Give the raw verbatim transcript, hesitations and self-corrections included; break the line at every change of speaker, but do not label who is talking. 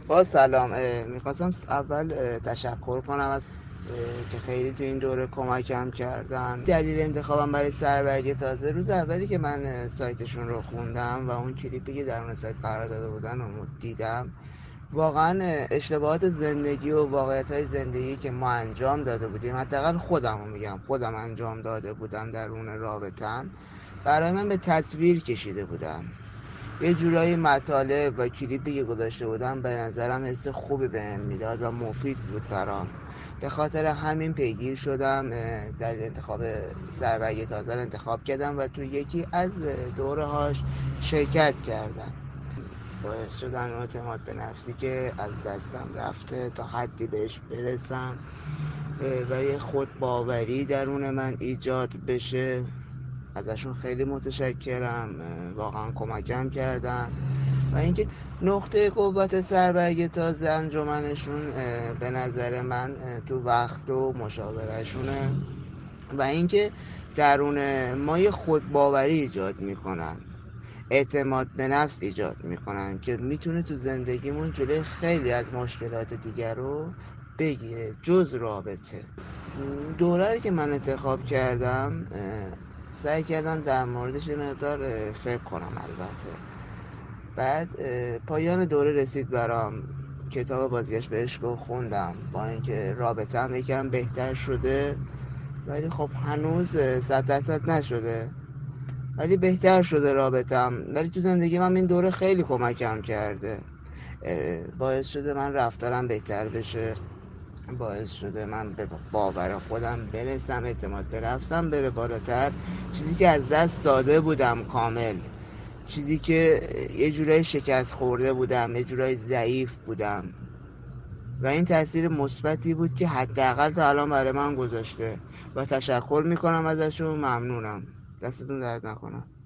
با سلام. میخواستم اول اه، تشکر کنم از اه، که خیلی تو این دوره کمکم کردن. دلیل انتخابم برای سربرگ تازه، روز اولی که من اه، سایتشون رو خوندم و اون کلیپی که درون سایت قرار داده بودن رو دیدم، واقعا اه، اشتباهات زندگی و واقعیت های زندگی که ما انجام داده بودیم، حداقل خودم رو میگم، خودم انجام داده بودم درون رابطم، برای من به تصویر کشیده بودم. یه جورایی مطالب و کلیپی که گذاشته بودم به نظرم حس خوبی بهم میداد و مفید بود برام. به خاطر همین پیگیر شدم، در انتخاب سربرگ تازه انتخاب کردم و تو یکی از دوره‌هاش شرکت کردم. باعث شدن اعتماد به نفسی که از دستم رفته تا حدی بهش برسم و یه خودباوری درون من ایجاد بشه. ازشون خیلی متشکرم، واقعا کمکم کردن. و اینکه نقطه قوت سربرگ تازه انجمنشون به نظر من تو وقت و مشاورهشونه و اینکه درون ما یه خودباوری ایجاد میکنن، اعتماد به نفس ایجاد میکنن که میتونه تو زندگیمون جلوی خیلی از مشکلات دیگر رو بگیره جز رابطه. دوره‌ای که من انتخاب کردم سعی کردم در موردش یه مقدار فکر کنم. البته بعد پایان دوره رسید برام، کتاب بازگشت به عشق رو خوندم. با اینکه رابطه‌ام یکم بهتر شده ولی خب هنوز صد درصد نشده، ولی بهتر شده رابطه‌ام. ولی تو زندگی من این دوره خیلی کمکم کرده، باعث شده من رفتارم بهتر بشه، باعث شده من به باور خودم برسم، اعتماد به نفسم بره بالاتر. چیزی که از دست داده بودم کامل، چیزی که یه جورایی شکست خورده بودم، یه جورایی ضعیف بودم و این تاثیر مثبتی بود که حداقل تا الان برای من گذاشته و تشکر میکنم ازشون. ممنونم. دستتون درد نکنم.